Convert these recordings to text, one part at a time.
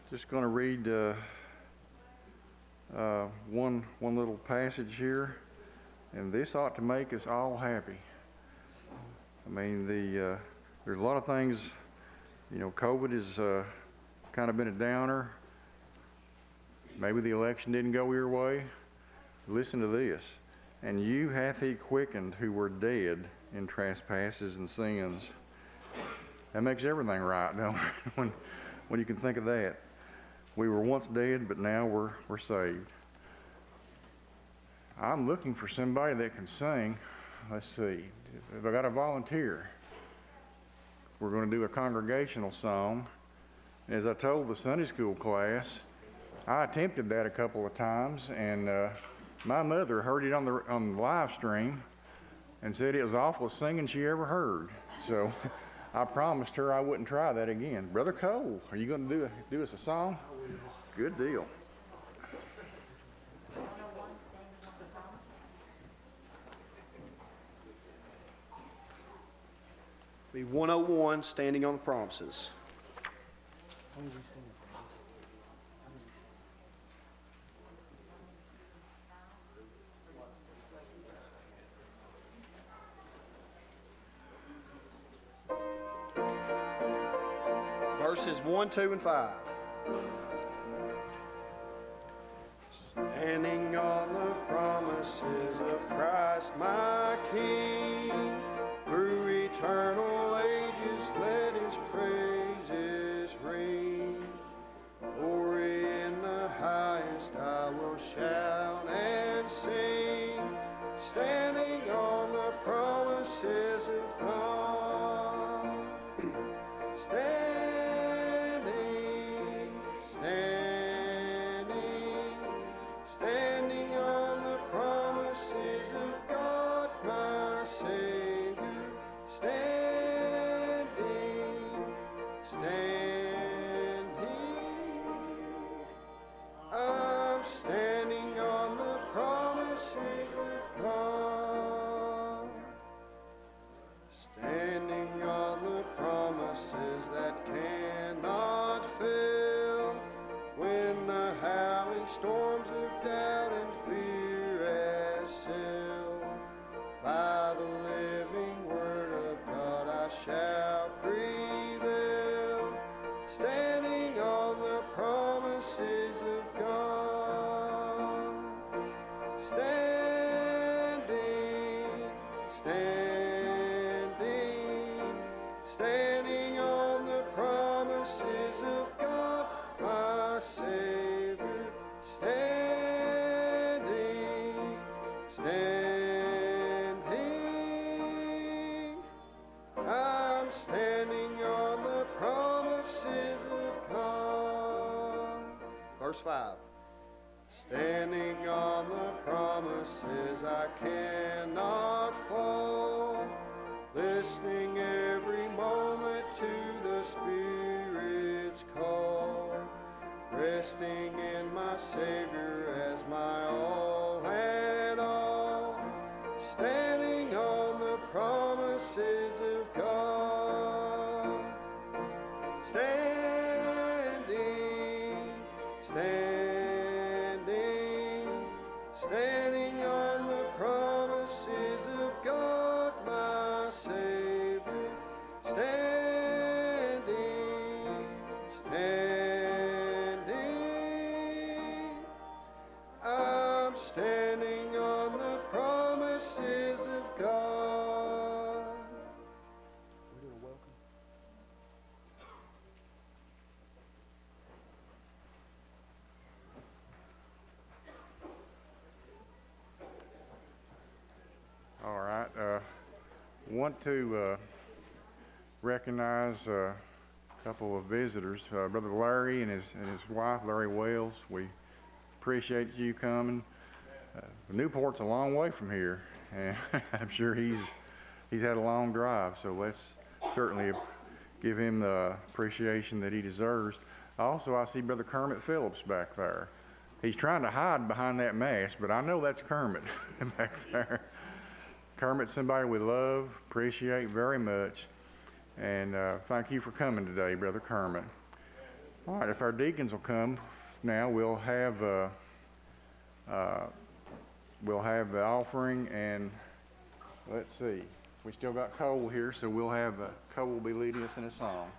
Just going to read one little passage here, and this ought to make us all happy. I mean, there's a lot of things, COVID has kind of been a downer. Maybe the election didn't go your way. Listen to this. And you hath he quickened who were dead in trespasses and sins. That makes everything right, don't it? when you can think of that. We were once dead, but now we're saved. I'm looking for somebody that can sing. Let's see. If I got a volunteer, we're going to do a congregational song. As I told the Sunday school class, I attempted that a couple of times, and my mother heard it on the live stream and said it was the awfulest singing she ever heard. So I promised her I wouldn't try that again. Brother Cole, are you going to do us a song? Good deal. Be 101, Standing on the Promises. Verses 1, 2, and 5. Standing on the promises of Christ my King, through eternal ages let his praises ring. Glory in the highest I will shout and sing, standing on the promises of God. Standing on the promises of God, my Savior. Standing. I'm standing on the promises of God. Standing on the promises that cannot fail, when the howling storms of doubt and fear assail. By the living word of God I shall prevail, standing on the promises of God. Standing on the promises of God, my Savior. I'm standing on the promises of God. Verse 5. Standing on the promises I cannot fall, listening every moment to the Spirit's call, resting in my Savior as my all and all, standing on the promises of God. Standing on the promises of God, my Savior. I'm standing on the promises of God. We're doing welcome. All right. Want to recognize a couple of visitors, Brother Larry and his wife, Larry Wells. We appreciate you coming. Newport's a long way from here, and I'm sure he's had a long drive, so let's certainly give him the appreciation that he deserves. Also, I see Brother Kermit Phillips back there. He's trying to hide behind that mask, but I know that's Kermit back there. Kermit's somebody we love, appreciate very much, and thank you for coming today, Brother Kermit. All right, if our deacons will come now, we'll have the offering, and let's see. We still got Cole here, so we'll have Cole will be leading us in a song.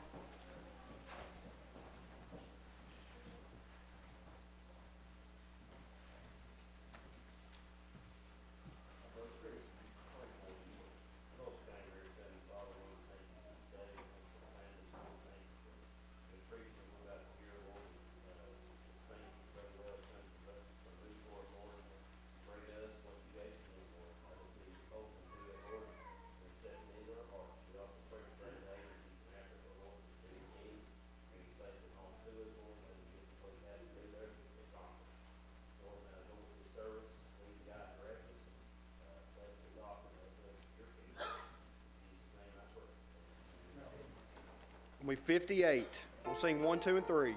We 58. We'll sing 1, 2, and 3.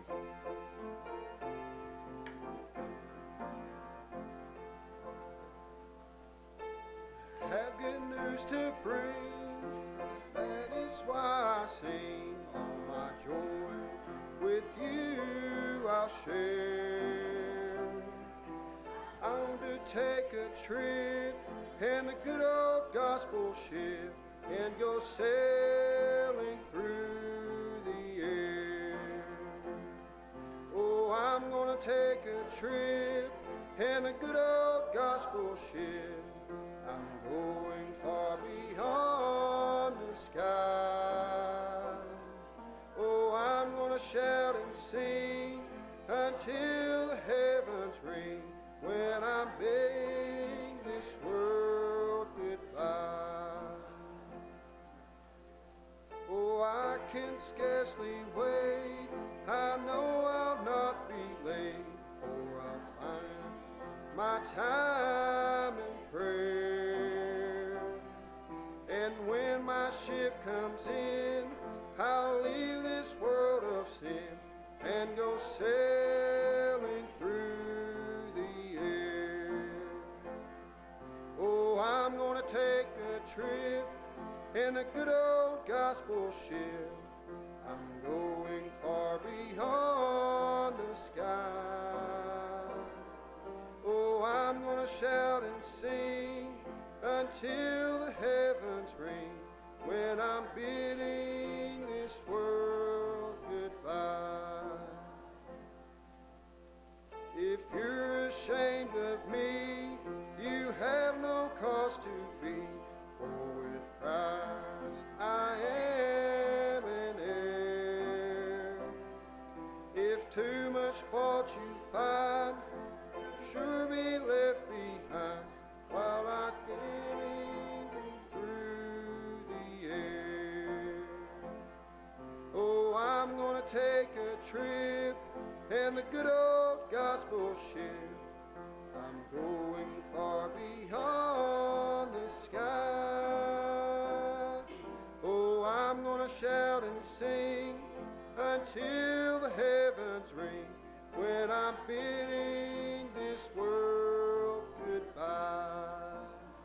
Have good news to bring, that is why I sing. All my joy with you I'll share. I want to take a trip in a good old gospel ship and go sailing through the air. Oh, I'm gonna take a trip in a good old gospel ship. I'm going far beyond the sky. Oh, I'm gonna shout and sing until the heavens ring when I'm bidding this world goodbye. Oh, I can scarcely wait. I know I'll not be late, for I'll find my time in prayer. And when my ship comes in, I'll leave this world of sin and go sailing through the air. Oh, I'm gonna take a trip in a good old gospel ship. I'm going far beyond the sky. Oh, I'm gonna shout and sing until the heavens ring when I'm bidding this world goodbye. If you're ashamed of me, you have no cause to be, for with Christ I am an heir. If too much fault you find, sure be left behind while I gain through the air. Oh, I'm gonna take a trip in the good old gospel ship. I'm going far beyond the sky. Oh, I'm gonna shout and sing until the heavens ring when I'm bidding this world goodbye.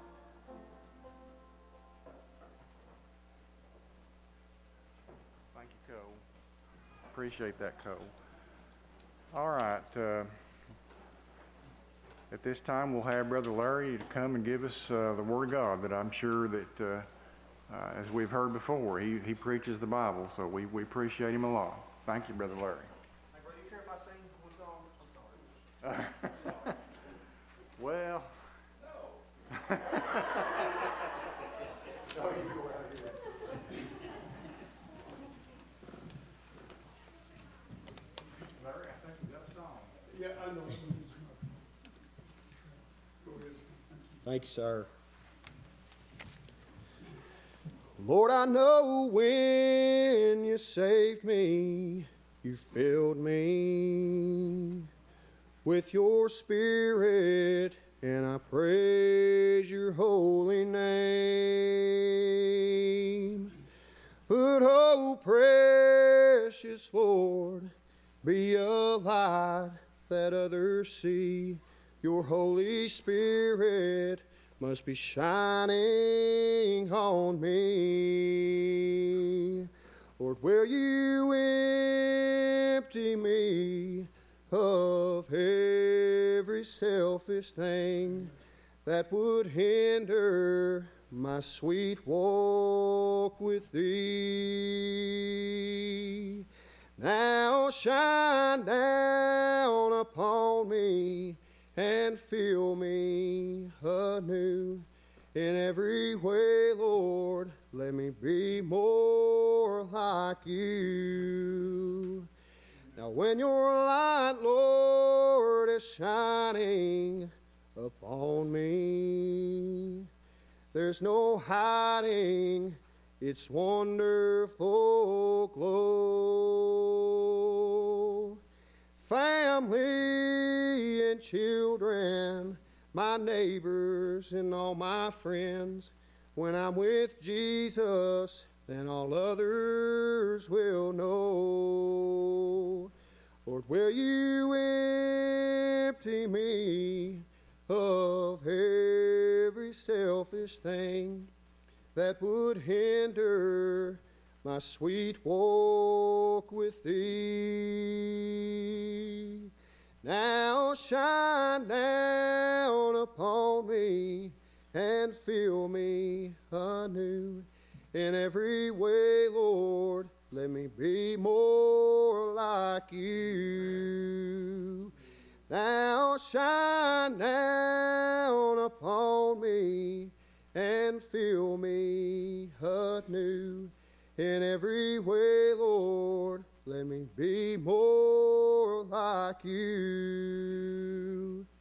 Thank you, Cole. Appreciate that, Cole. All right. At this time, we'll have Brother Larry to come and give us the Word of God that I'm sure that, as we've heard before, he preaches the Bible, so we appreciate him a lot. Thank you, Brother Larry. Hey, brother, you care if I sing one song? I'm sorry. Well. No. Larry, I think we got a song. Yeah, I know. Go ahead. Thank you, sir. Lord, I know when you saved me, you filled me with your Spirit, and I praise your holy name. But oh, precious Lord, be a light that others see. Your Holy Spirit must be shining on me. Lord, will you empty me of every selfish thing that would hinder my sweet walk with thee? Now shine down upon me and fill me anew. In every way, Lord, let me be more like you. Now when your light, Lord, is shining upon me, there's no hiding its wonderful glow. Family and children, my neighbors and all my friends, when I'm with Jesus, then all others will know. Lord, will you empty me of every selfish thing that would hinder my sweet walk with thee? Now shine down upon me and fill me anew. In every way, Lord, let me be more like you. Now shine down upon me and fill me anew. In every way, Lord, let me be more like you.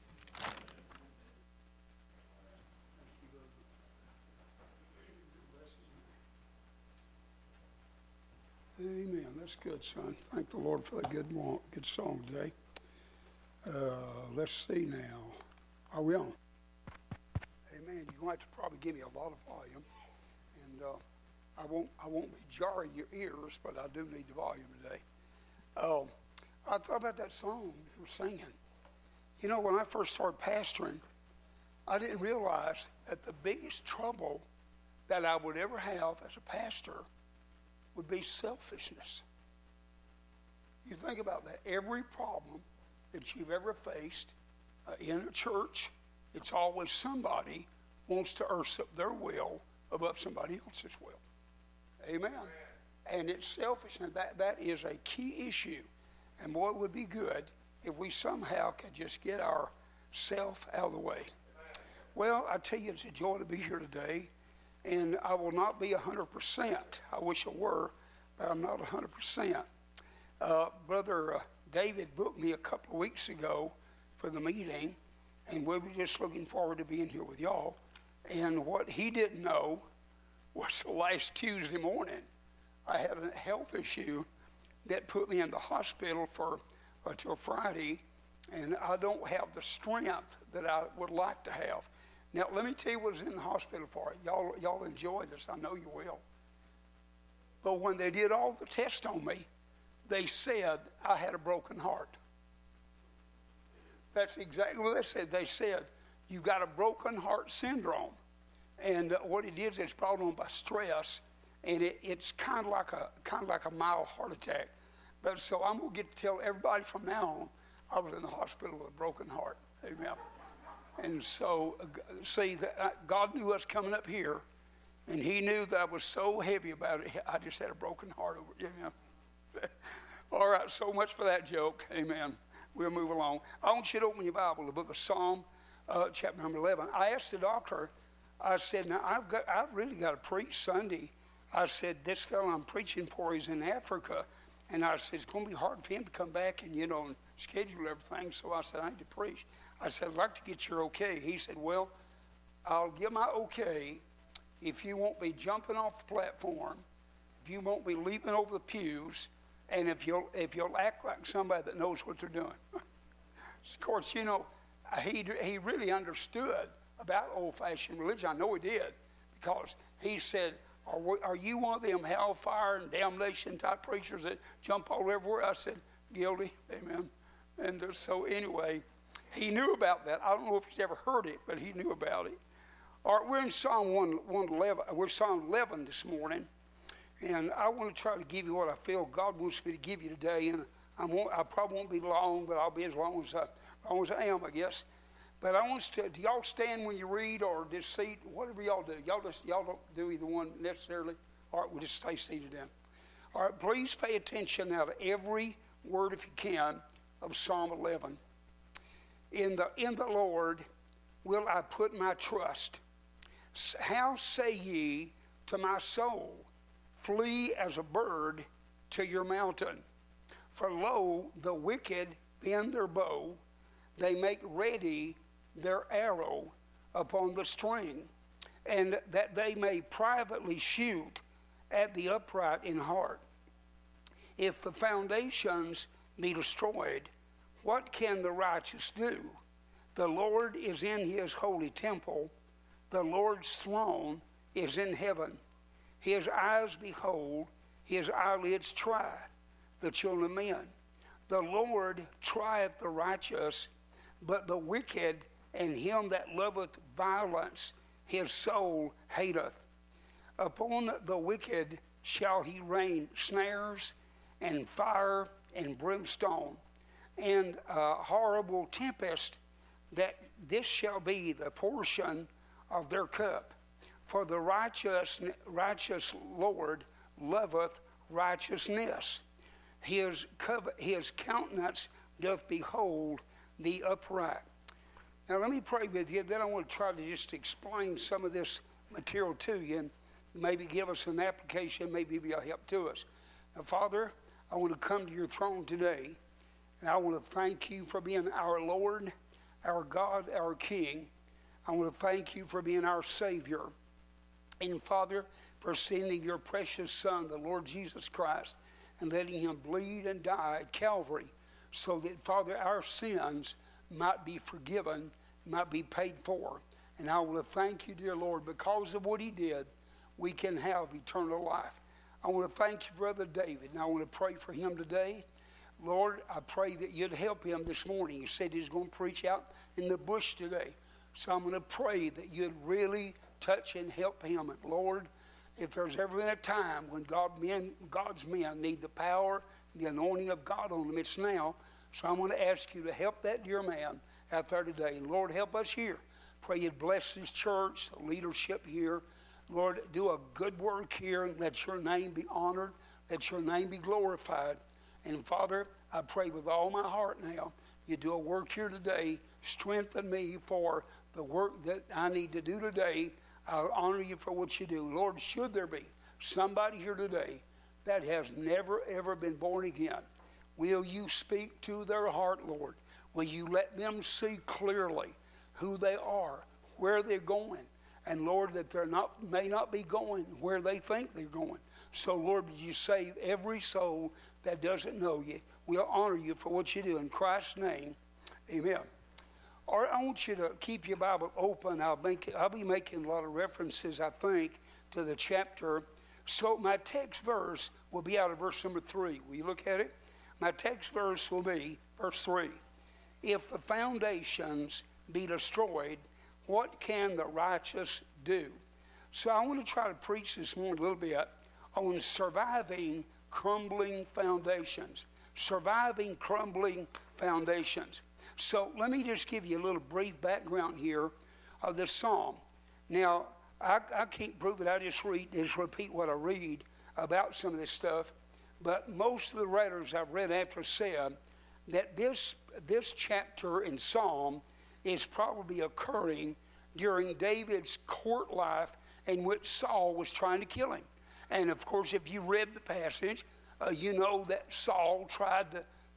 Amen. That's good, son. Thank the Lord for that good song today. Let's see now. Are we on? Amen. You're going to have to probably give me a lot of volume, and I won't be jarring your ears, but I do need the volume today. I thought about that song you were singing. You know, when I first started pastoring, I didn't realize that the biggest trouble that I would ever have as a pastor would be selfishness. You think about that. Every problem that you've ever faced in a church, it's always somebody wants to usurp their will above somebody else's will. Amen. And it's selfish, and that is a key issue. And boy, it would be good if we somehow could just get our self out of the way. Well, I tell you, it's a joy to be here today. And I will not be 100%. I wish I were, but I'm not 100%. Brother David booked me a couple of weeks ago for the meeting, and we were just looking forward to being here with y'all. And what he didn't know was the last Tuesday morning, I had a health issue that put me in the hospital for until Friday, and I don't have the strength that I would like to have. Now, let me tell you what was in the hospital for. Y'all enjoy this. I know you will. But when they did all the tests on me, they said I had a broken heart. That's exactly what they said. They said, you've got a broken heart syndrome. And what it is, it's brought on by stress, and it's kind of like a mild heart attack. But so I'm going to get to tell everybody from now on, I was in the hospital with a broken heart. Amen. And so, see, God knew us coming up here, and he knew that I was so heavy about it, I just had a broken heart over it. Amen. All right, so much for that joke. Amen. We'll move along. I want you to open your Bible, the book of Psalm, chapter number 11. I asked the doctor, I said, now, I've really got to preach Sunday. I said, this fellow I'm preaching for is in Africa. And I said, it's going to be hard for him to come back and, and schedule everything. So I said, I need to preach. I said, I'd like to get your okay. He said, well, I'll give my okay if you won't be jumping off the platform, if you won't be leaping over the pews, and if you'll act like somebody that knows what they're doing. Of course, he really understood about old-fashioned religion. I know he did, because he said, are you one of them hellfire and damnation type preachers that jump all everywhere? I said, guilty. Amen. And so anyway, he knew about that. I don't know if he's ever heard it, but he knew about it. All right, we're in Psalm 111. We're Psalm 11 this morning. And I want to try to give you what I feel God wants me to give you today. And I probably won't be long, but I'll be as long as I am, I guess. But I want to. Do y'all stand when you read, or just seat? Whatever y'all do. Y'all don't do either one necessarily. All right, we'll just stay seated then. All right, please pay attention now to every word, if you can, of Psalm 11. In the Lord will I put my trust. How say ye to my soul, flee as a bird to your mountain? For lo, the wicked bend their bow, they make ready their arrow upon the string, and that they may privately shoot at the upright in heart. If the foundations be destroyed, what can the righteous do? The Lord is in his holy temple. The Lord's throne is in heaven. His eyes behold, his eyelids try the children of men. The Lord trieth the righteous, but the wicked and him that loveth violence, his soul hateth. Upon the wicked shall he rain snares and fire and brimstone and a horrible tempest, that this shall be the portion of their cup. For the righteous Lord loveth righteousness. His countenance doth behold the upright. Now let me pray with you. Then I want to try to just explain some of this material to you and maybe give us an application, maybe be a help to us. Now, Father, I want to come to your throne today, and I want to thank you for being our Lord, our God, our King. I want to thank you for being our Savior. And Father, for sending your precious Son, the Lord Jesus Christ, and letting him bleed and die at Calvary, so that, Father, our sins might be forgiven, might be paid for. And I want to thank you, dear Lord, because of what he did, we can have eternal life. I want to thank you, Brother David, and I want to pray for him today. Lord, I pray that you'd help him this morning. He said he's going to preach out in the bush today. So I'm going to pray that you'd really touch and help him. And Lord, if there's ever been a time when God's men need the power, the anointing of God on them, it's now. So I'm going to ask you to help that dear man out there today. And Lord, help us here. Pray you'd bless this church, the leadership here. Lord, do a good work here and let your name be honored, let your name be glorified. And Father, I pray with all my heart now, you do a work here today. Strengthen me for the work that I need to do today. I'll honor you for what you do. Lord, should there be somebody here today that has never, ever been born again, will you speak to their heart, Lord? Will you let them see clearly who they are, where they're going, and Lord, that may not be going where they think they're going. So Lord, would you save every soul that doesn't know you? We'll honor you for what you do. In Christ's name, amen. All right, I want you to keep your Bible open. I'll be making a lot of references, I think, to the chapter. So my text verse will be out of verse number 3. Will you look at it? My text verse will be verse 3. If the foundations be destroyed, what can the righteous do? So I want to try to preach this morning a little bit on surviving crumbling foundations. Surviving crumbling foundations. So let me just give you a little brief background here of this psalm. Now, I can't prove it. I just repeat what I read about some of this stuff. But most of the writers I've read after said that this chapter in Psalm is probably occurring during David's court life in which Saul was trying to kill him. And of course, if you read the passage, you know that Saul tried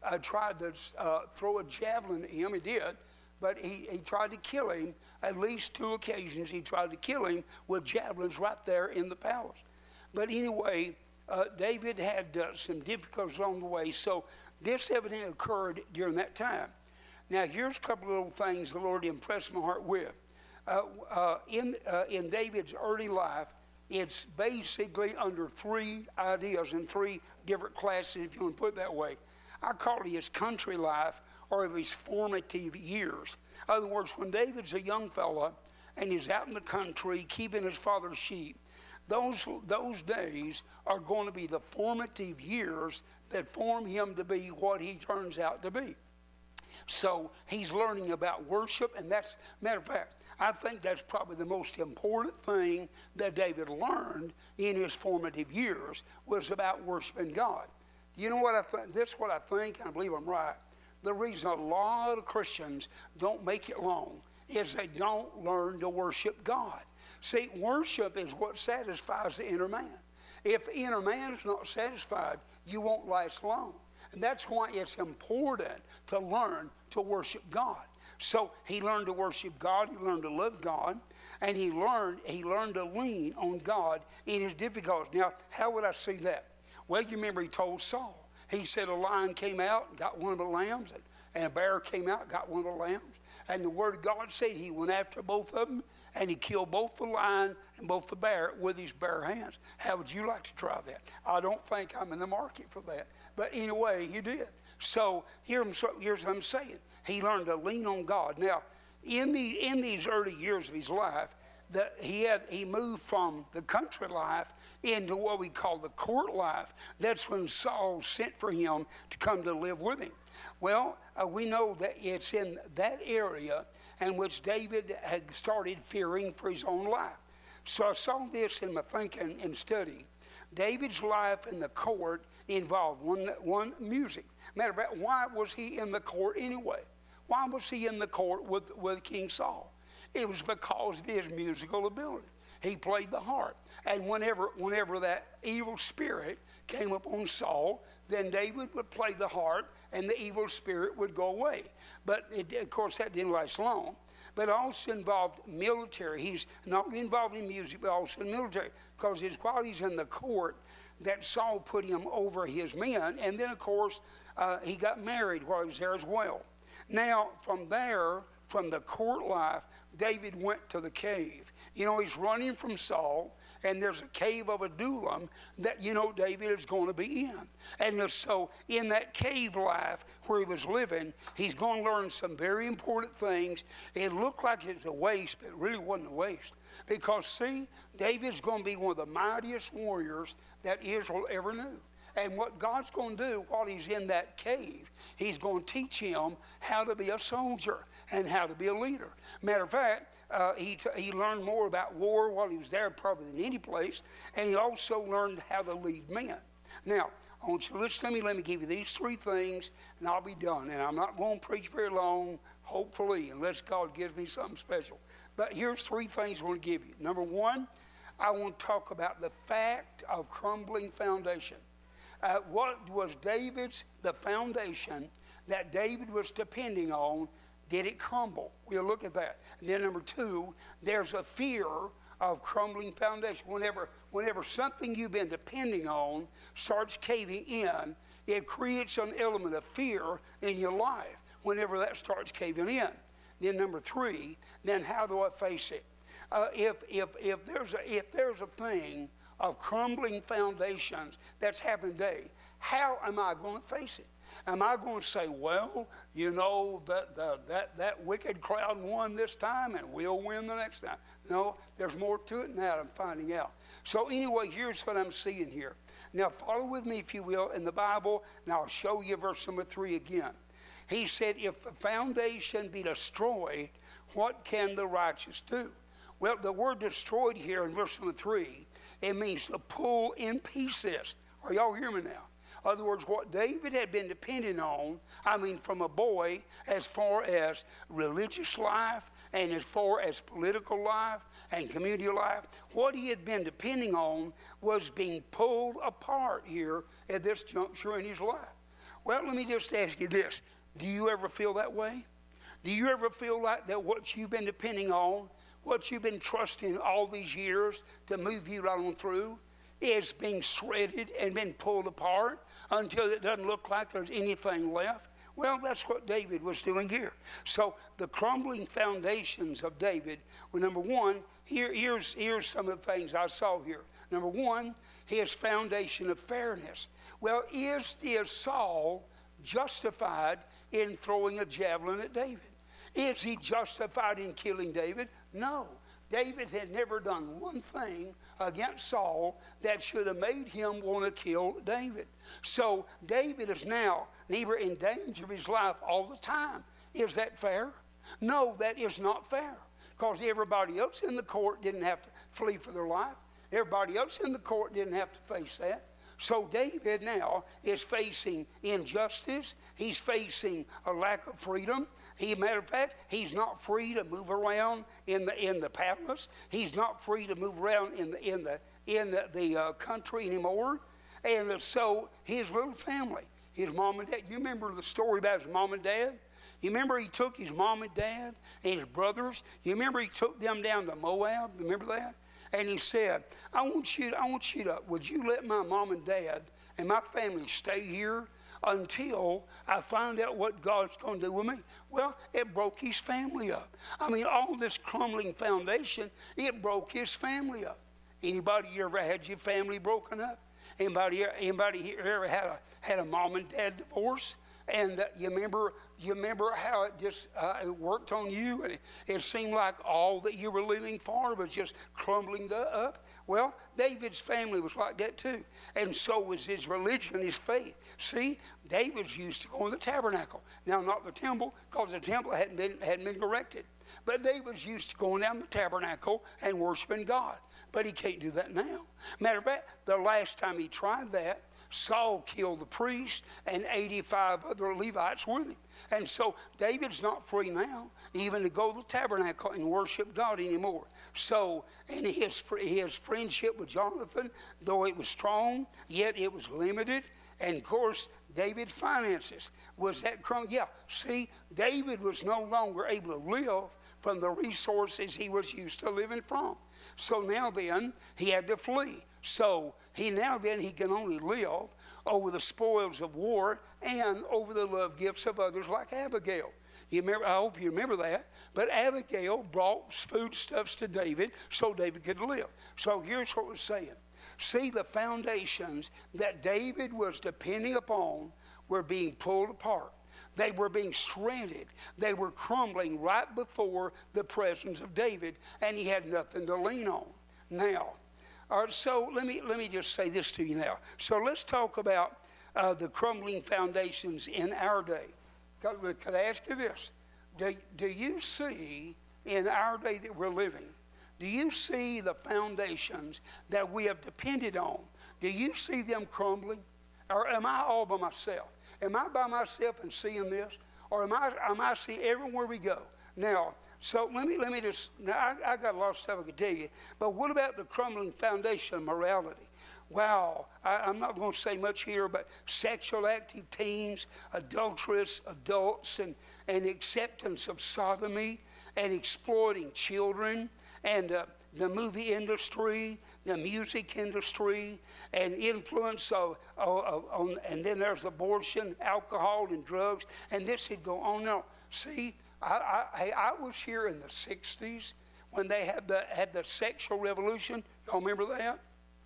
to throw a javelin at him. He did, but he tried to kill him. At least 2 occasions he tried to kill him with javelins right there in the palace. But anyway, David had some difficulties along the way, so this evidently occurred during that time. Now, here's a couple of little things the Lord impressed my heart with. In David's early life, it's basically under 3 ideas in 3 different classes, if you want to put it that way. I call it his country life or of his formative years. In other words, when David's a young fella and he's out in the country keeping his father's sheep, those days are going to be the formative years that form him to be what he turns out to be. So he's learning about worship, and that's, matter of fact, I think that's probably the most important thing that David learned in his formative years was about worshiping God. You know what I think? This is what I think, and I believe I'm right. The reason a lot of Christians don't make it long is they don't learn to worship God. See, worship is what satisfies the inner man. If the inner man is not satisfied, you won't last long. And that's why it's important to learn to worship God. So he learned to worship God, he learned to love God, and he learned to lean on God in his difficulties. Now, how would I see that? Well, you remember he told Saul. He said a lion came out and got one of the lambs, and a bear came out and got one of the lambs. And the word of God said he went after both of them, and he killed both the lion and both the bear with his bare hands. How would you like to try that? I don't think I'm in the market for that. But anyway, he did. So here's what I'm saying. He learned to lean on God. Now, in these early years of his life, he moved from the country life into what we call the court life. That's when Saul sent for him to come to live with him. Well, we know that it's in that area in which David had started fearing for his own life. So I saw this in my thinking and study. David's life in the court involved one music. Matter of fact, why was he in the court anyway? Why was he in the court with King Saul? It was because of his musical ability. He played the harp. And whenever that evil spirit came upon Saul, then David would play the harp and the evil spirit would go away. But of course that didn't last long. But it also involved military. He's not only involved in music, but also in military. Because while he's in the court, that Saul put him over his men. And then, of course, he got married while he was there as well. Now, from there, from the court life, David went to the cave. You know, he's running from Saul, and there's a cave of Adullam that, you know, David is going to be in. And so in that cave life where he was living, he's going to learn some very important things. It looked like it was a waste, but it really wasn't a waste. Because, see, David's going to be one of the mightiest warriors that Israel ever knew. And what God's going to do while he's in that cave, he's going to teach him how to be a soldier and how to be a leader. Matter of fact, he learned more about war while he was there probably than any place, and he also learned how to lead men. Now, I want you to listen to me. Let me give you these three things, and I'll be done. And I'm not going to preach very long, hopefully, unless God gives me something special. But here's three things I want to give you. Number one, I want to talk about the fact of crumbling foundation. What was the foundation that David was depending on? Did it crumble? We'll look at that. And then number two, there's a fear of crumbling foundation. Whenever something you've been depending on starts caving in, it creates an element of fear in your life whenever that starts caving in. Then number three, then how do I face it? If there's a thing of crumbling foundations that's happened today, how am I going to face it? Am I going to say, well, you know, that wicked crowd won this time and we'll win the next time? No, there's more to it than that, I'm finding out. So anyway, here's what I'm seeing here. Now follow with me, if you will, in the Bible, and I'll show you verse number 3 again. He said, if the foundation be destroyed, what can the righteous do? Well, the word destroyed here in verse number 3, it means to pull in pieces. Are y'all hearing me now? In other words, what David had been depending on, from a boy, as far as religious life and as far as political life and community life, what he had been depending on was being pulled apart here at this juncture in his life. Well, let me just ask you this. Do you ever feel that way? Do you ever feel like that what you've been depending on, what you've been trusting all these years to move you right on through, is being shredded and been pulled apart until it doesn't look like there's anything left? Well, that's what David was doing here. So the crumbling foundations of David were, number one, here's some of the things I saw here. Number one, his foundation of fairness. Well, is Saul justified in throwing a javelin at David? Is he justified in killing David? No. David had never done one thing against Saul that should have made him want to kill David. So David is now neither in danger of his life all the time. Is that fair? No, that is not fair. Because everybody else in the court didn't have to flee for their life. Everybody else in the court didn't have to face that. So David now is facing injustice. He's facing a lack of freedom. Matter of fact, he's not free to move around in the palace. He's not free to move around in the country anymore. And so his little family, his mom and dad. You remember the story about his mom and dad? You remember he took his mom and dad and his brothers. You remember he took them down to Moab. Remember that? And he said, would you let my mom and dad and my family stay here until I find out what God's going to do with me? Well, it broke his family up. I mean, all this crumbling foundation, it broke his family up. Anybody ever had your family broken up? Anybody here ever had a mom and dad divorce? And you remember how it just it worked on you, and it seemed like all that you were living for was just crumbling up. Well, David's family was like that too, and so was his religion, his faith. See, David's used to going to the tabernacle. Now, not the temple, because the temple hadn't been erected. But David's used to going down the tabernacle and worshiping God. But he can't do that now. Matter of fact, the last time he tried that, Saul killed the priest and 85 other Levites with him. And so David's not free now even to go to the tabernacle and worship God anymore. So, and his friendship with Jonathan, though it was strong, yet it was limited. And of course, David's finances was that see, David was no longer able to live from the resources he was used to living from. So now then, he had to flee. So he can only live over the spoils of war and over the love gifts of others like Abigail. You remember? I hope you remember that. But Abigail brought foodstuffs to David so David could live. So here's what we're saying. See, the foundations that David was depending upon were being pulled apart. They were being shredded. They were crumbling right before the presence of David, and he had nothing to lean on. Now, all right, so let me just say this to you now. So let's talk about the crumbling foundations in our day. Could I ask you this? Do you see in our day that we're living, do you see the foundations that we have depended on? Do you see them crumbling? Or am I all by myself? Am I by myself and seeing this? Or am I seeing everywhere we go? Now, so let me just, now I got a lot of stuff I could tell you, but what about the crumbling foundation of morality? Wow, I'm not going to say much here, but sexual active teens, adulterous adults, and acceptance of sodomy, and exploiting children, and the movie industry, the music industry, and influence and then there's abortion, alcohol, and drugs, and this would go on and on. See, I was here in the 60s when they had the sexual revolution. Y'all remember that?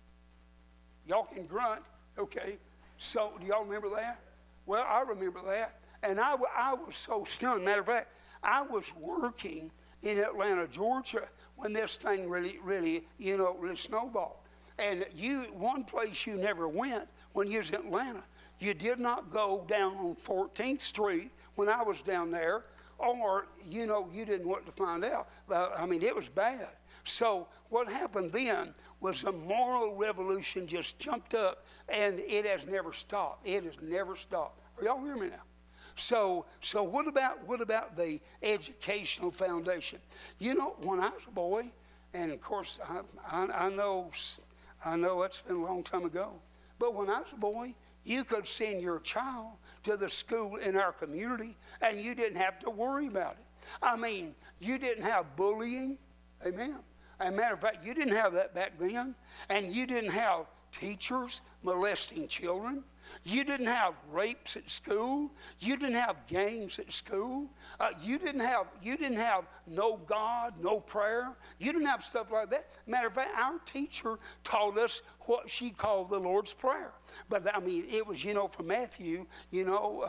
Y'all can grunt. Okay. So do y'all remember that? Well, I remember that. And I was so stunned. Matter of fact, I was working in Atlanta, Georgia, when this thing really snowballed. And one place you never went when you was in Atlanta, you did not go down on 14th Street when I was down there, or, you didn't want to find out. I mean, it was bad. So what happened then was a moral revolution just jumped up, and it has never stopped. It has never stopped. Are y'all hearing me now? So what about the educational foundation? When I was a boy, and of course I know it's been a long time ago, but when I was a boy, you could send your child to the school in our community, and you didn't have to worry about it. I mean, you didn't have bullying, amen. As a matter of fact, you didn't have that back then, and you didn't have teachers molesting children. You didn't have rapes at school. You didn't have gangs at school. You didn't have no God, no prayer. You didn't have stuff like that. Matter of fact, our teacher taught us what she called the Lord's Prayer. But I mean, it was from Matthew.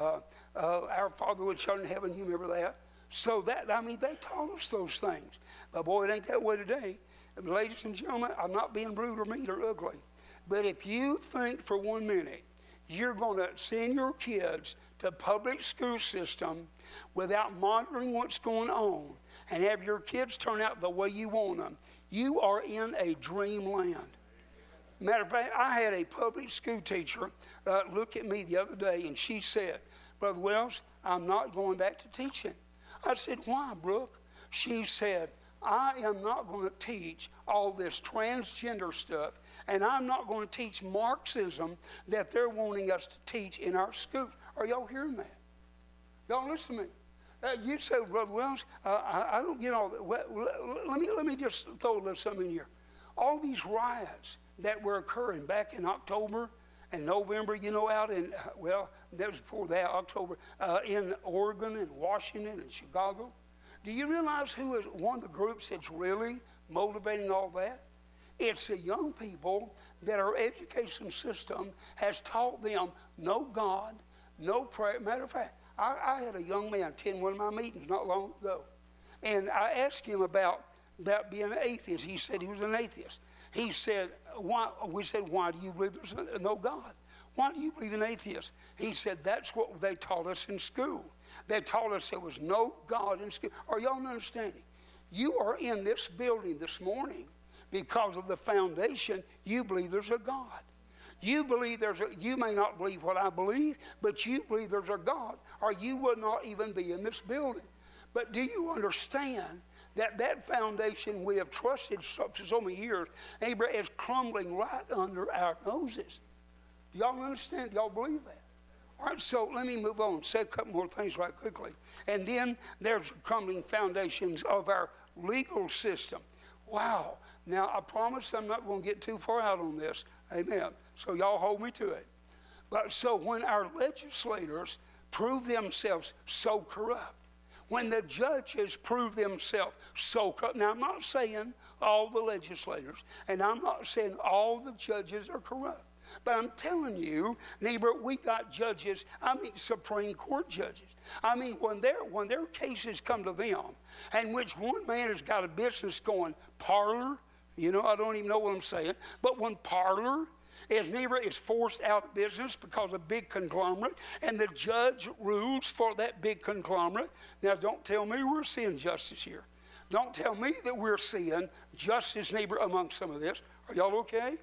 Our Father which art in heaven. You remember that? So they taught us those things. But boy, it ain't that way today. Ladies and gentlemen, I'm not being rude or mean or ugly. But if you think for 1 minute you're going to send your kids to public school system without monitoring what's going on and have your kids turn out the way you want them, you are in a dreamland. Matter of fact, I had a public school teacher look at me the other day, and she said, Brother Wells, I'm not going back to teaching. I said, why, Brooke? She said, I am not going to teach all this transgender stuff, and I'm not going to teach Marxism that they're wanting us to teach in our schools. Are y'all hearing that? Y'all listen to me. You say, Brother Wells, I don't get all that. Let me just throw a little something in here. All these riots that were occurring back in October and November, out in, that was before that, October, in Oregon and Washington and Chicago. Do you realize who is one of the groups that's really motivating all that? It's the young people that our education system has taught them no God, no prayer. Matter of fact, I had a young man attend one of my meetings not long ago, and I asked him about being an atheist. He said he was an atheist. He said, why? We said, why do you believe there's no God? Why do you believe in atheists? He said, that's what they taught us in school. They taught us there was no God in school. Are y'all understanding? You are in this building this morning because of the foundation. You believe there's a God. You believe you may not believe what I believe, but you believe there's a God, or you would not even be in this building. But do you understand that foundation we have trusted for so many years, Abraham, is crumbling right under our noses? Do y'all understand? Do y'all believe that? All right, so let me move on, say a couple more things right quickly. And then there's the crumbling foundations of our legal system. Wow. Now, I promise I'm not going to get too far out on this. Amen. So y'all hold me to it. But so when our legislators prove themselves so corrupt, when the judges prove themselves so corrupt, now I'm not saying all the legislators, and I'm not saying all the judges are corrupt. But I'm telling you, neighbor, we got judges, Supreme Court judges. When their cases come to them, and which one man has got a business going, Parler, I don't even know what I'm saying, but when Parler is forced out of business because of a big conglomerate, and the judge rules for that big conglomerate. Now, don't tell me we're seeing justice here. Don't tell me that we're seeing justice, neighbor, among some of this. Are y'all okay?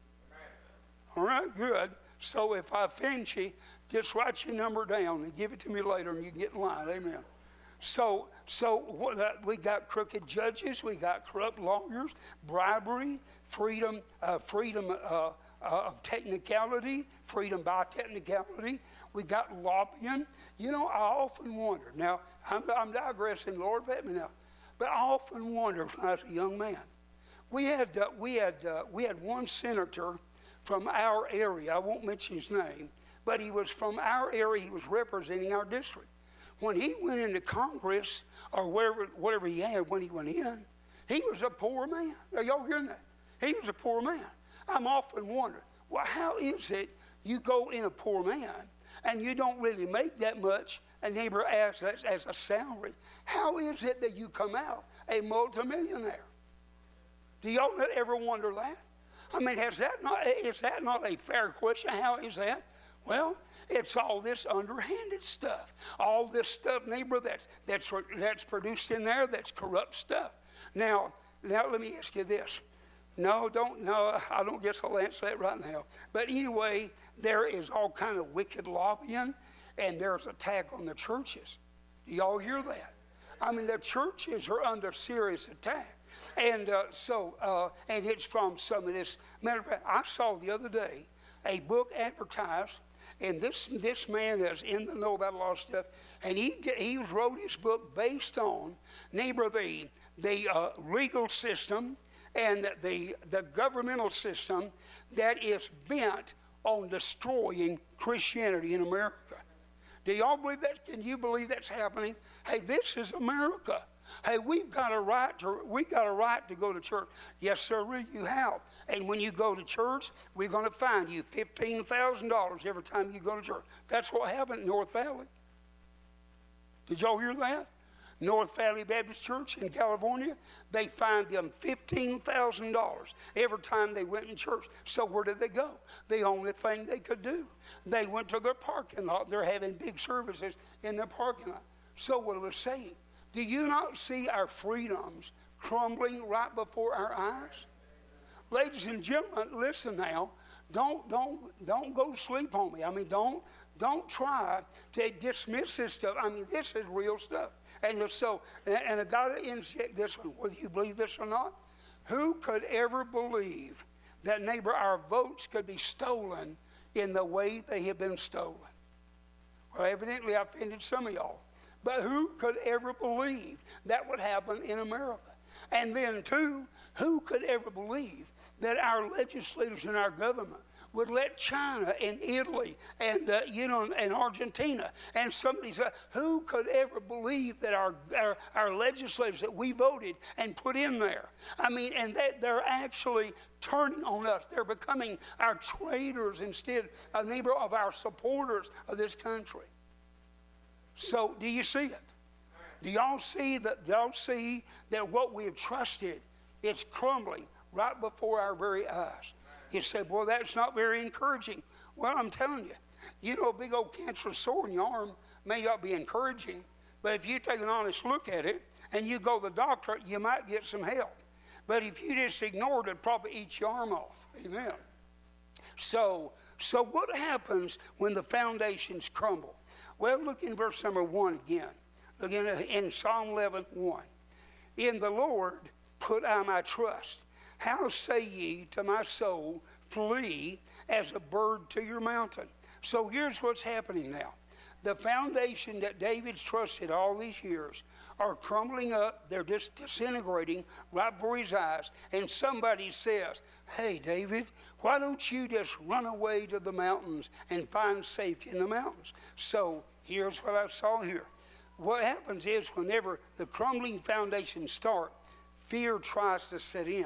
All right, good. So if I offend you, just write your number down and give it to me later, and you can get in line. Amen. So we got crooked judges, we got corrupt lawyers, bribery, freedom of technicality, freedom by technicality. We got lobbying. I often wonder. Now, I'm digressing. Lord, let me now. But I often wonder when I was a young man. We had one senator from our area. I won't mention his name, but he was from our area. He was representing our district. When he went into Congress or whatever he had when he went in, he was a poor man. Are y'all hearing that? He was a poor man. I'm often wondering, well, how is it you go in a poor man and you don't really make that much, a neighbor asks as a salary? How is it that you come out a multimillionaire? Do y'all ever wonder that? Is that not a fair question? How is that? Well, it's all this underhanded stuff. All this stuff, neighbor, that's produced in there, that's corrupt stuff. Now let me ask you this. No, I don't guess I'll answer that right now. But anyway, there is all kind of wicked lobbying, and there's attack on the churches. Do y'all hear that? The churches are under serious attack. And and it's from some of this. Matter of fact, I saw the other day a book advertised, and this man is in the know about a lot of stuff, and he wrote his book based on, neighbor, the legal system and the governmental system that is bent on destroying Christianity in America. Do y'all believe that? Can you believe that's happening? Hey, this is America. Hey, we've got a right to go to church. Yes, sir, you have. And when you go to church, we're going to fine you $15,000 every time you go to church. That's what happened in North Valley. Did y'all hear that? North Valley Baptist Church in California, they fined them $15,000 every time they went in church. So where did they go? The only thing they could do. They went to their parking lot. They're having big services in their parking lot. So what I was saying, do you not see our freedoms crumbling right before our eyes? Ladies and gentlemen, listen now. Don't go to sleep on me. I mean, don't try to dismiss this stuff. I mean, this is real stuff. And so, and I got to inject this one, whether you believe this or not. Who could ever believe that, neighbor, our votes could be stolen in the way they have been stolen? Well, evidently I offended some of y'all. But who could ever believe that would happen in America? And then, too, who could ever believe that our legislators and our government would let China and Italy and and Argentina and some of these, who could ever believe that our legislators that we voted and put in there, I mean, and that they're actually turning on us. They're becoming our traitors instead of neighbor of our supporters of this country. So do you see it? Do y'all see that what we have trusted, it's crumbling right before our very eyes? You said, well, that's not very encouraging. Well, I'm telling you, a big old cancerous sore in your arm may not be encouraging, but if you take an honest look at it and you go to the doctor, you might get some help. But if you just ignore it, it'll probably eat your arm off. Amen. So what happens when the foundations crumble? Well, look in verse number 1 again. Look in Psalm 11:1. In the Lord put I my trust. How say ye to my soul, flee as a bird to your mountain? So here's what's happening now. The foundation that David's trusted all these years are crumbling up. They're just disintegrating right before his eyes. And somebody says, hey, David, why don't you just run away to the mountains and find safety in the mountains? So here's what I saw here. What happens is whenever the crumbling foundations start, fear tries to set in.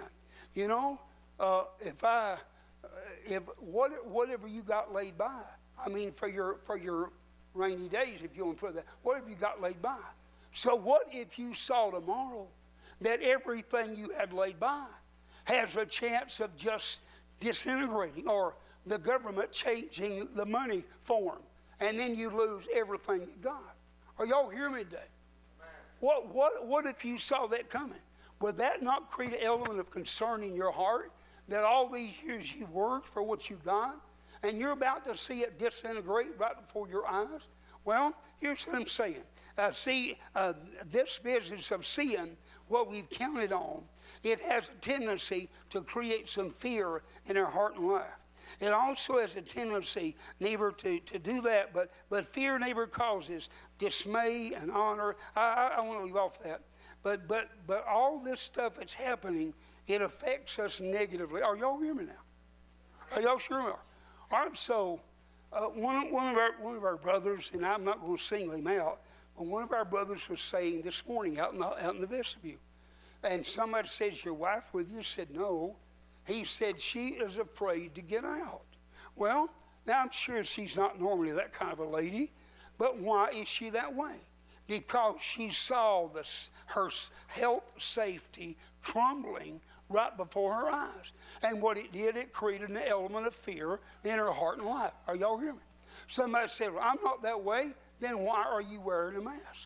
Whatever you got laid by, I mean, for your rainy days, if you want to put that, whatever you got laid by. So what if you saw tomorrow that everything you had laid by has a chance of just disintegrating, or the government changing the money form, and then you lose everything you got? Are y'all hearing me today? What if you saw that coming? Would that not create an element of concern in your heart that all these years you've worked for what you got, and you're about to see it disintegrate right before your eyes? Well, here's what I'm saying. This business of seeing what we've counted on, it has a tendency to create some fear in our heart and life. It also has a tendency, neighbor, to do that, but fear, neighbor, causes dismay and honor. I want to leave off that. But all this stuff that's happening, it affects us negatively. Are y'all hearing me now? Are y'all sure? All right, so one of our brothers, and I'm not going to single him out, but one of our brothers was saying this morning out in the vestibule, and somebody says, your wife with you? Said, no. He said, she is afraid to get out. Well, now I'm sure she's not normally that kind of a lady, but why is she that way? Because she saw her health safety crumbling right before her eyes. And what it did, it created an element of fear in her heart and life. Are y'all hearing me? Somebody said, well, I'm not that way. Then why are you wearing a mask?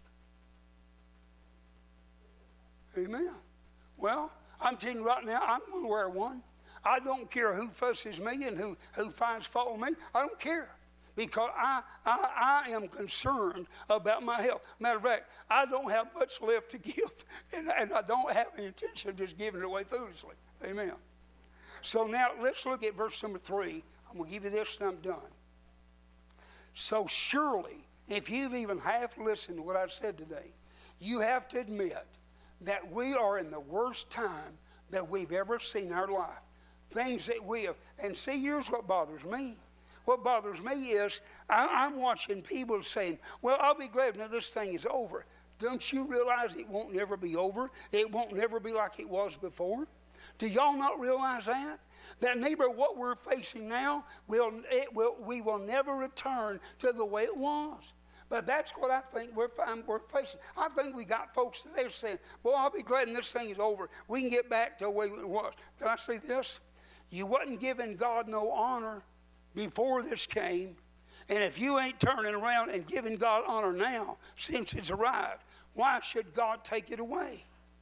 Amen. Well, I'm telling you right now, I'm going to wear one. I don't care who fusses me and who finds fault with me. I don't care. Because I am concerned about my health. Matter of fact, I don't have much left to give, and I don't have the intention of just giving it away foolishly. Amen. So now let's look at verse number 3. I'm going to give you this and I'm done. So surely, if you've even half listened to what I've said today, you have to admit that we are in the worst time that we've ever seen in our life. Things that we have, and see, here's what bothers me. What bothers me is I'm watching people saying, well, I'll be glad when this thing is over. Don't you realize it won't never be over? It won't never be like it was before? Do y'all not realize that? That, neighbor, what we're facing now, we will never return to the way it was. But that's what I think we're facing. I think we got folks today saying, well, I'll be glad when this thing is over. We can get back to the way it was. Can I say this? You wasn't giving God no honor before this came. And if you ain't turning around and giving God honor now, since it's arrived, why should God take it away?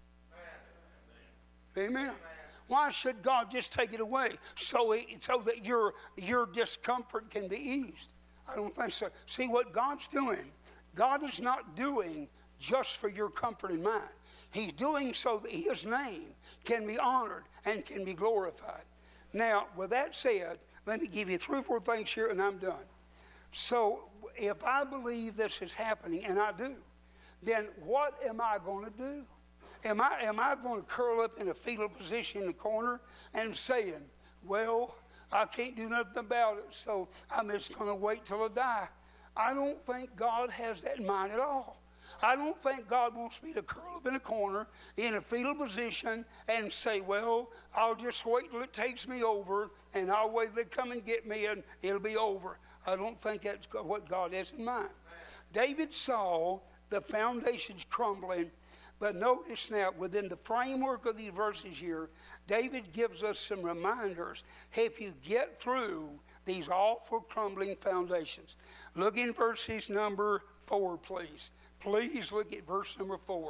Amen. Why should God just take it away so that your discomfort can be eased? I don't think so. See what God's doing? God is not doing just for your comfort in mind. He's doing so that His name can be honored and can be glorified. Now, with that said, let me give you 3 or 4 things here and I'm done. So, if I believe this is happening, and I do, then what am I going to do? Am I going to curl up in a fetal position in the corner and saying, well, I can't do nothing about it, so I'm just going to wait till I die? I don't think God has that in mind at all. I don't think God wants me to curl up in a corner in a fetal position and say, well, I'll just wait till it takes me over, and I'll wait till they come and get me, and it'll be over. I don't think that's what God has in mind. David saw the foundations crumbling, but notice now, within the framework of these verses here, David gives us some reminders. Help you get through these awful crumbling foundations. Look in verses number 4, please. Please look at verse number 4.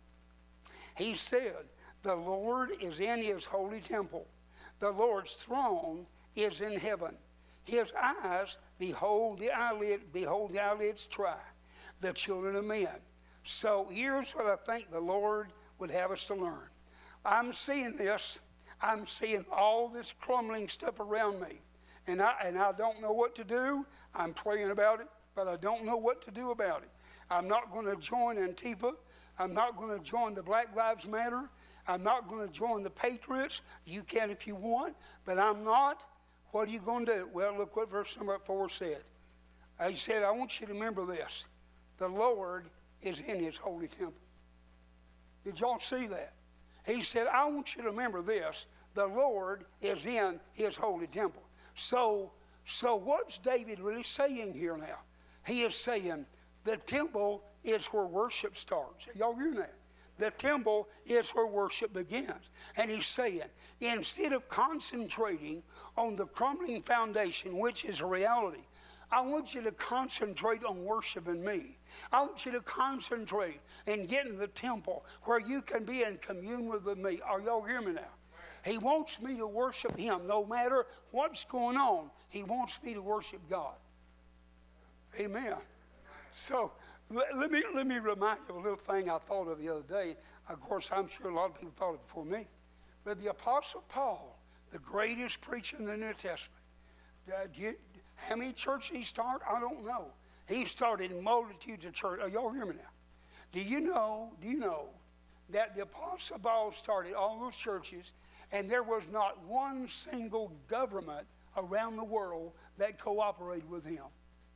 He said, the Lord is in His holy temple. The Lord's throne is in heaven. His eyes behold the eyelids try the children of men. So here's what I think the Lord would have us to learn. I'm seeing this. I'm seeing all this crumbling stuff around me. And I don't know what to do. I'm praying about it, but I don't know what to do about it. I'm not going to join Antifa. I'm not going to join the Black Lives Matter. I'm not going to join the Patriots. You can if you want, but I'm not. What are you going to do? Well, look what verse number 4 said. He said, I want you to remember this. The Lord is in His holy temple. Did y'all see that? He said, I want you to remember this. The Lord is in His holy temple. So what's David really saying here now? He is saying the temple is where worship starts. Y'all hear that? The temple is where worship begins. And he's saying, instead of concentrating on the crumbling foundation, which is a reality, I want you to concentrate on worshiping me. I want you to concentrate and get in the temple where you can be in commune with me. Are y'all hearing me now? He wants me to worship Him no matter what's going on. He wants me to worship God. Amen. So let me remind you of a little thing I thought of the other day. Of course, I'm sure a lot of people thought of it before me. But the Apostle Paul, the greatest preacher in the New Testament, how many churches he started? I don't know. He started multitudes of churches. Oh, y'all hear me now? Do you know that the Apostle Paul started all those churches, and there was not one single government around the world that cooperated with him?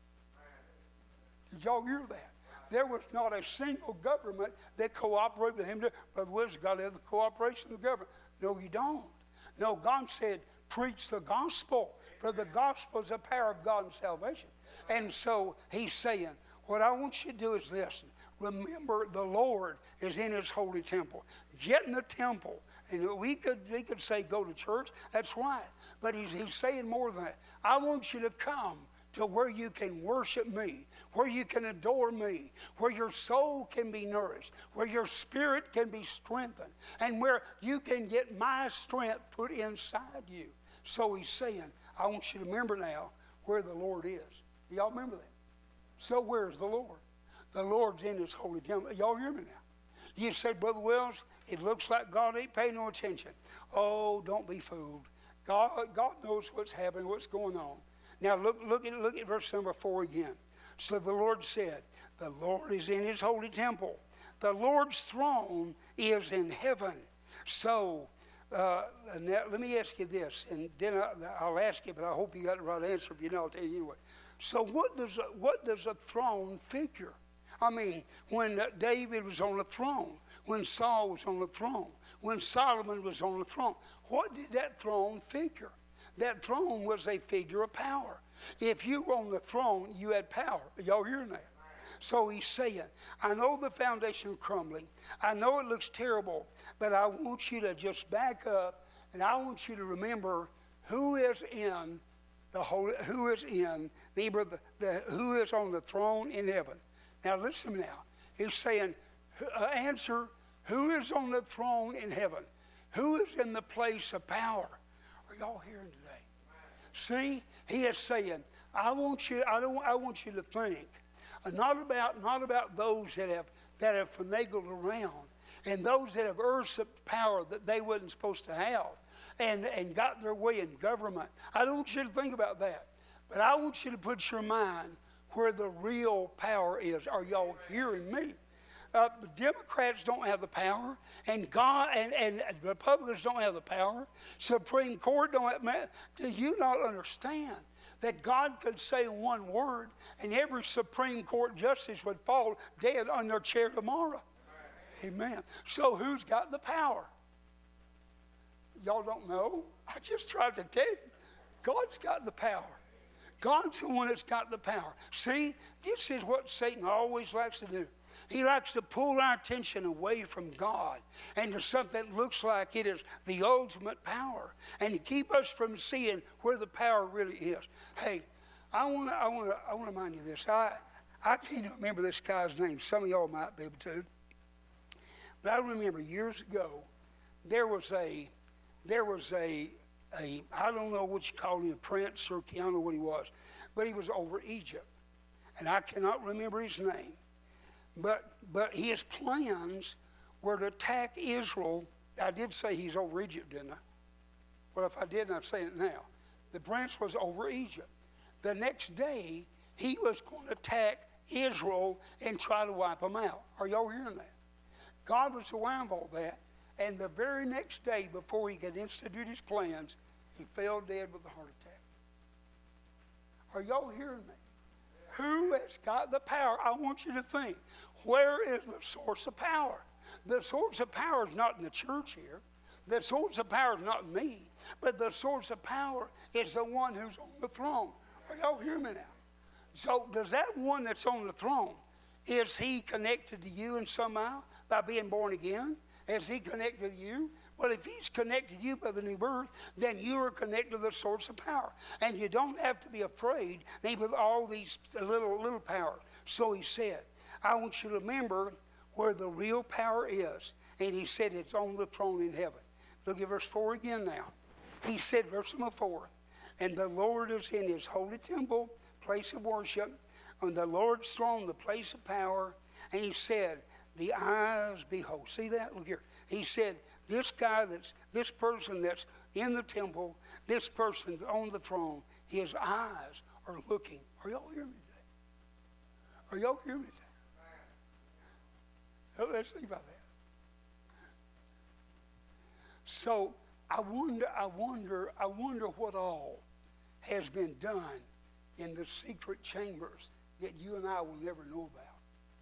Did y'all hear that? There was not a single government that cooperated with him. Brother Willis, got to have the cooperation of the government. No, you don't. No, God said, preach the gospel. For the gospel is the power of God and salvation. And so He's saying, what I want you to do is listen. Remember, the Lord is in His holy temple. Get in the temple. And we could say go to church. That's right. But he's saying more than that. I want you to come to where you can worship me, where you can adore me, where your soul can be nourished, where your spirit can be strengthened, and where you can get my strength put inside you. So He's saying, I want you to remember now where the Lord is. Do y'all remember that? So where's the Lord? The Lord's in His holy temple. Y'all hear me now? You said, Brother Wells, it looks like God ain't paying no attention. Oh, don't be fooled. God knows what's happening, what's going on. Now look at verse number 4 again. So the Lord said, the Lord is in His holy temple. The Lord's throne is in heaven. So now, let me ask you this, and then I'll ask you, but I hope you got the right answer. If you know, I'll tell you anyway. So what does a throne figure? I mean, when David was on the throne, when Saul was on the throne, when Solomon was on the throne, what did that throne figure? That throne was a figure of power. If you were on the throne, you had power. Y'all hearing that? So he's saying, I know the foundation is crumbling. I know it looks terrible, but I want you to just back up, and I want you to remember who is in the holy, who is in who is on the throne in heaven. Now listen now. He's saying, answer, who is on the throne in heaven? Who is in the place of power? Are y'all hearing today? See, he is saying, I want you to think, not about those that have finagled around and those that have usurped power that they wasn't supposed to have and got their way in government. I don't want you to think about that. But I want you to put your mind where the real power is. Are y'all hearing me? The Democrats don't have the power, and God and Republicans don't have the power. Supreme Court don't have. Do you not understand that God could say one word, and every Supreme Court justice would fall dead on their chair tomorrow? Amen. So who's got the power? Y'all don't know? I just tried to tell you. God's got the power. God's the one that's got the power. See, this is what Satan always likes to do. He likes to pull our attention away from God and to something that looks like it is the ultimate power, and to keep us from seeing where the power really is. Hey, I want to remind you this. I can't remember this guy's name. Some of y'all might be able to. But I remember years ago, there was a I don't know what you call him, a prince or I don't know what he was, but he was over Egypt, and I cannot remember his name. But his plans were to attack Israel. I did say he's over Egypt, didn't I? Well, if I didn't, I'm saying it now. The prince was over Egypt. The next day, he was going to attack Israel and try to wipe them out. Are y'all hearing that? God was aware of all that. And the very next day, before he could institute his plans, he fell dead with a heart attack. Are y'all hearing me? Who has got the power? I want you to think, where is the source of power? The source of power is not in the church here. The source of power is not in me. But the source of power is the one who's on the throne. Are y'all hearing me now? So does that one that's on the throne, is he connected to you in somehow by being born again? Is he connected to you? Well, if he's connected to you by the new birth, then you are connected to the source of power. And you don't have to be afraid with all these little power. So he said, I want you to remember where the real power is. And he said it's on the throne in heaven. Look at verse 4 again now. He said, verse number 4, and the Lord is in his holy temple, place of worship, on the Lord's throne, the place of power. And he said, the eyes behold. See that? Look here. He said, this person that's in the temple, this person on the throne, his eyes are looking. Are y'all hearing me today? Are y'all hearing me today? Let's think about that. So I wonder what all has been done in the secret chambers that you and I will never know about.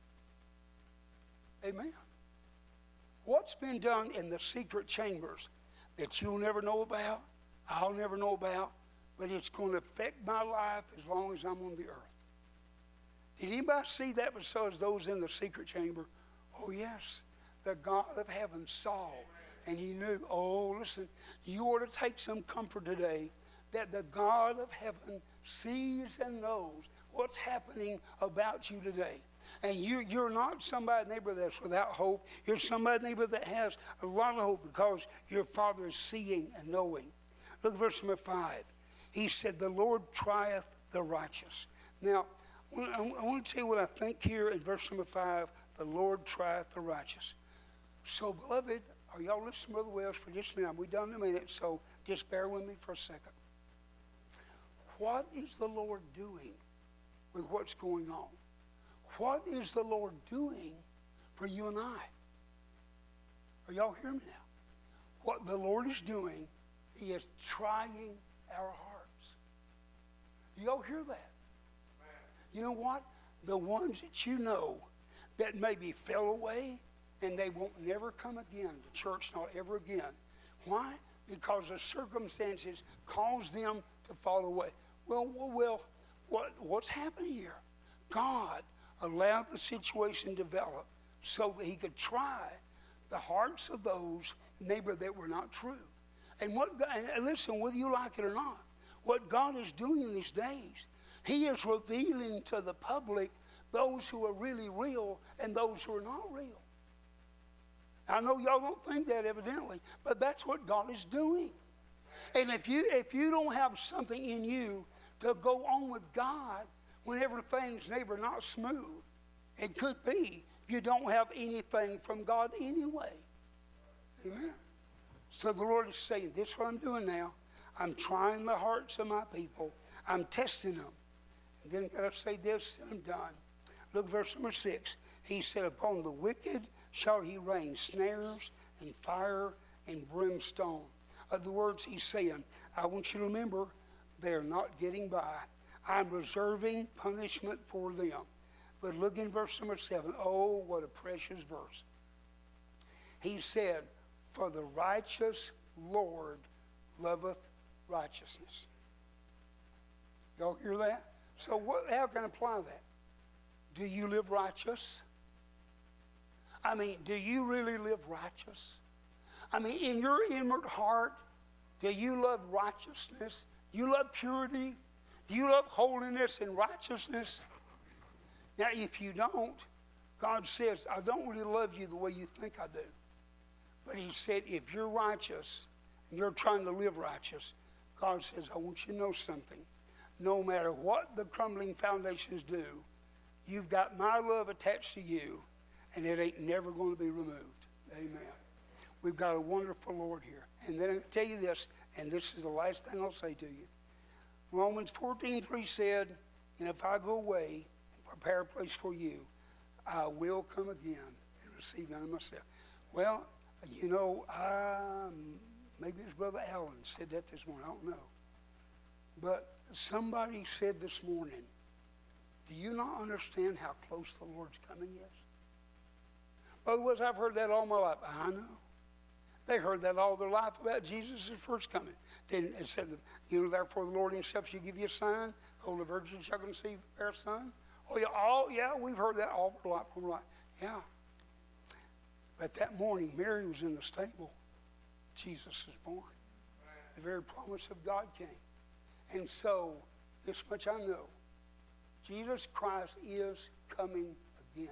Amen. What's been done in the secret chambers that you'll never know about, I'll never know about, but it's going to affect my life as long as I'm on the earth. Did anybody see that besides those in the secret chamber? Oh, yes. The God of heaven saw, and he knew. Oh, listen, you ought to take some comfort today that the God of heaven sees and knows what's happening about you today. And you're not somebody, neighbor, that's without hope. You're somebody, neighbor, that has a lot of hope because your Father is seeing and knowing. Look at verse number 5. He said, the Lord trieth the righteous. Now, I want to tell you what I think here in verse number 5. The Lord trieth the righteous. So, beloved, are y'all listening, Brother Wells, for just a minute? We're done in a minute, so just bear with me for a second. What is the Lord doing with what's going on? What is the Lord doing for you and I? Are y'all hearing me now? What the Lord is doing, he is trying our hearts. Do y'all hear that? You know what? The ones that you know that maybe fell away and they won't never come again to church, not ever again. Why? Because the circumstances caused them to fall away. Well, what's happening here? God allowed the situation to develop so that he could try the hearts of those neighbor that were not true. And and listen, whether you like it or not, what God is doing in these days, he is revealing to the public those who are really real and those who are not real. I know y'all don't think that evidently, but that's what God is doing. And if you don't have something in you to go on with God when everything's neighbor not smooth, it could be you don't have anything from God anyway. Amen. So the Lord is saying, this is what I'm doing now. I'm trying the hearts of my people. I'm testing them. And then I say this, and I'm done. Look, verse number 6. He said, upon the wicked shall he rain snares and fire and brimstone. Other words, he's saying, I want you to remember, they're not getting by. I'm reserving punishment for them. But look in verse number 7. Oh, what a precious verse. He said, for the righteous Lord loveth righteousness. Y'all hear that? So how can I apply that? Do you live righteous? I mean, do you really live righteous? I mean, in your inward heart, do you love righteousness? Do you love purity? Do you love holiness and righteousness? Now, if you don't, God says, I don't really love you the way you think I do. But he said, if you're righteous and you're trying to live righteous, God says, I want you to know something. No matter what the crumbling foundations do, you've got my love attached to you, and it ain't never going to be removed. Amen. We've got a wonderful Lord here. And then I'll tell you this, and this is the last thing I'll say to you. Romans 14:3 said, and if I go away and prepare a place for you, I will come again and receive none of myself. Well, you know, maybe it's Brother Allen said that this morning. I don't know. But somebody said this morning, do you not understand how close the Lord's coming is? Brother Woods, I've heard that all my life. I know. They heard that all their life about Jesus' first coming. Then it said, you know, therefore the Lord himself shall give you a sign. Holy Virgin shall conceive bear a son. Oh, yeah, we've heard that all our life. Yeah. But that morning, Mary was in the stable. Jesus was born. The very promise of God came. And so, this much I know. Jesus Christ is coming again.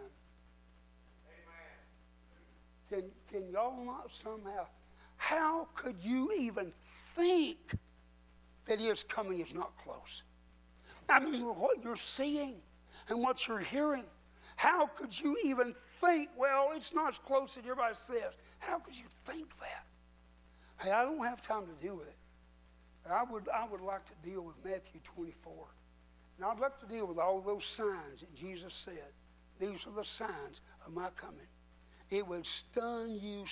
Amen. Can y'all not somehow, how could you even think that his coming is not close? I mean, what you're seeing and what you're hearing, how could you even think, well, it's not as close as everybody says. How could you think that? Hey, I don't have time to deal with it. I would like to deal with Matthew 24. And I'd like to deal with all those signs that Jesus said. These are the signs of my coming. It would stun you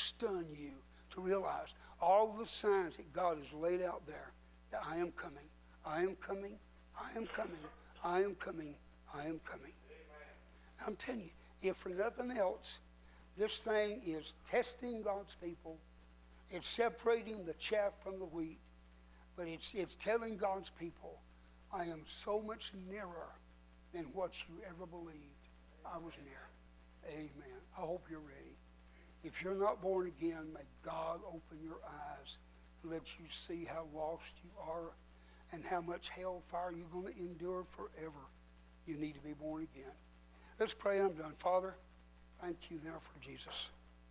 to realize all the signs that God has laid out there that I am coming, I am coming, I am coming, I am coming, I am coming. Amen. I'm telling you, if for nothing else, this thing is testing God's people. It's separating the chaff from the wheat. But it's telling God's people, I am so much nearer than what you ever believed I was near. Amen. I hope you're ready. If you're not born again, may God open your eyes and let you see how lost you are and how much hellfire you're going to endure forever. You need to be born again. Let's pray. I'm done. Father, thank you now for Jesus.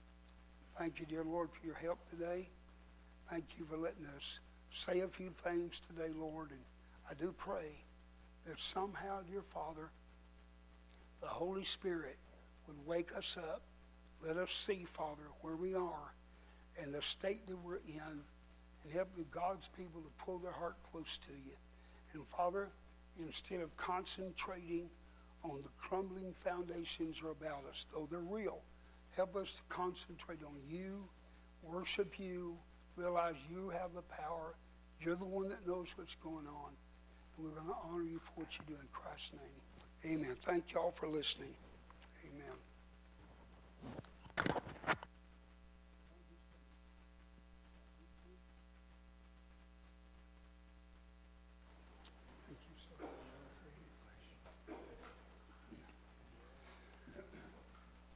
Thank you, dear Lord, for your help today. Thank you for letting us say a few things today, Lord. And I do pray that somehow, dear Father, the Holy Spirit would wake us up. Let us see, Father, where we are and the state that we're in, and help the God's people to pull their heart close to you. And Father, instead of concentrating on the crumbling foundations are about us, though they're real, help us to concentrate on you, worship you, realize you have the power. You're the one that knows what's going on. And we're going to honor you for what you do in Christ's name. Amen. Thank you all for listening. Amen.